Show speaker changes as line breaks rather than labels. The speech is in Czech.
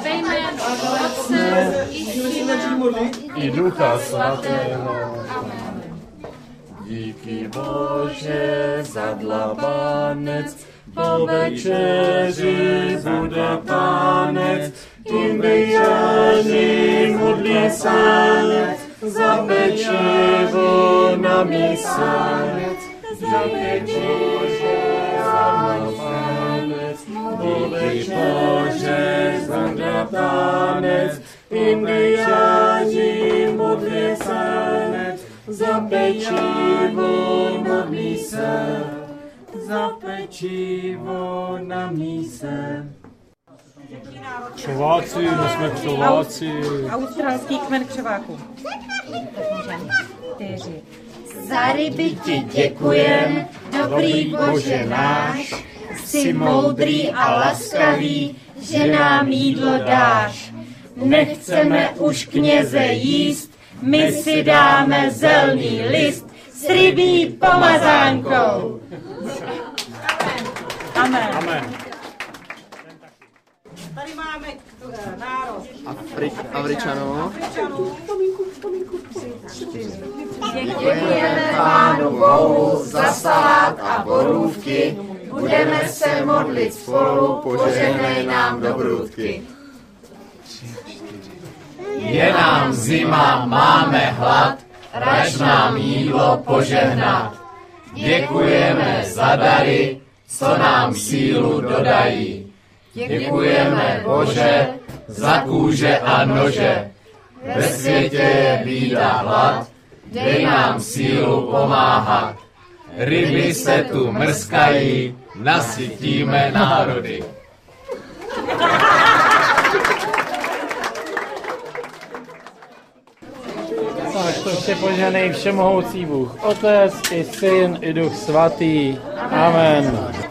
Ve jménu Otce i Syna
i Ducha Svatého. Díky Bože za dlabanec, po večeři bude tanec, tím vyjáží modlí se, za pečivo na mísec, za Bože za dlabanec, po večeři za dlabanec, tím vyjáží modlí se, za pečivo na mise, za pečivo na mise.
Křováci, my jsme křováci.
Australský kmen křováků. 4.
Za ryby ti děkujem, dobrý Bože náš, jsi moudrý a laskavý, že nám jídlo dáš. Nechceme už kněze jíst, my si dáme zelný list s rybí pomazánkou.
Amen.
Amen.
Tady máme národ.
Afričanů.
Děkujeme Pánu Bohu za salát a borůvky, budeme se modlit spolu, požehnej nám dobrůdky.
Je nám zima, máme hlad, rač nám jídlo požehnat. Děkujeme za dary, co nám sílu dodají. Děkujeme, Bože, za kůže a nože. Ve světě je bída hlad, dej nám sílu pomáhat. Ryby se tu mrskají, nasytíme národy.
Tak to vše požehnej všemohoucí Bůh, Otec i Syn i Duch Svatý. Amen.